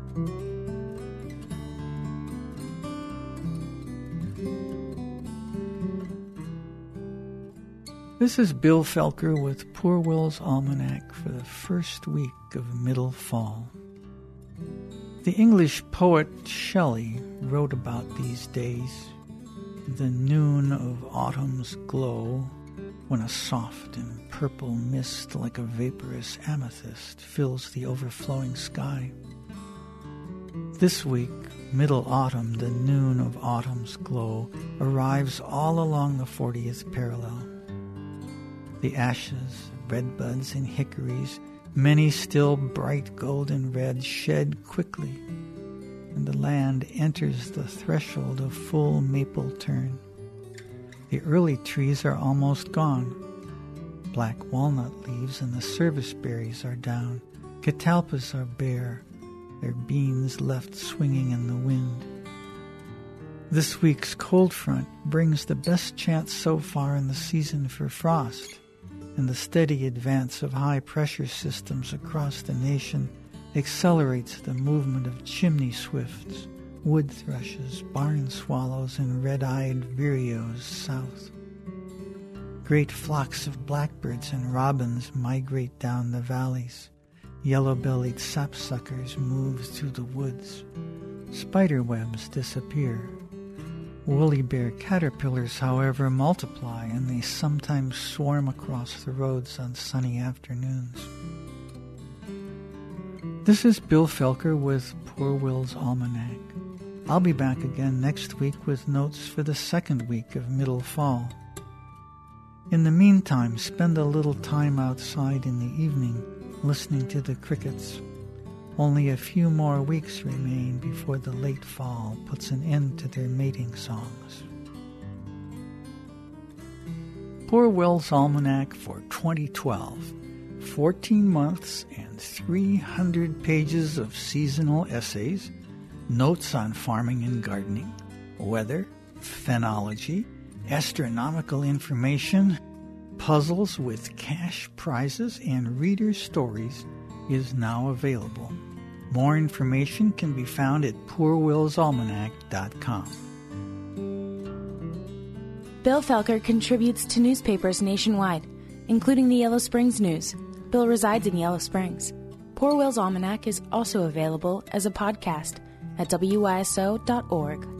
This is Bill Felker with Poor Will's Almanac for the first week of middle fall. The English poet Shelley wrote about these days, the noon of autumn's glow, when a soft and purple mist like a vaporous amethyst fills the overflowing sky. This week, middle autumn, the noon of autumn's glow, arrives all along the 40th parallel. The ashes, redbuds, and hickories, many still bright golden red, shed quickly, and the land enters the threshold of full maple turn. The early trees are almost gone. Black walnut leaves and the service berries are down. Catalpas are bare, their beams left swinging in the wind. This week's cold front brings the best chance so far in the season for frost, and the steady advance of high-pressure systems across the nation accelerates the movement of chimney swifts, wood thrushes, barn swallows, and red-eyed vireos south. Great flocks of blackbirds and robins migrate down the valleys. Yellow-bellied sapsuckers move through the woods. Spider webs disappear. Woolly bear caterpillars, however, multiply, and they sometimes swarm across the roads on sunny afternoons. This is Bill Felker with Poor Will's Almanac. I'll be back again next week with notes for the second week of middle fall. In the meantime, spend a little time outside in the evening listening to the crickets. Only a few more weeks remain before the late fall puts an end to their mating songs. Poor Will's Almanac for 2012. 14 months and 300 pages of seasonal essays, notes on farming and gardening, weather, phenology, astronomical information, puzzles with cash prizes, and reader stories is now available. More information can be found at poorwillsalmanac.com. Bill Felker contributes to newspapers nationwide, including the Yellow Springs News. Bill resides in Yellow Springs. Poor Will's Almanac is also available as a podcast at wyso.org.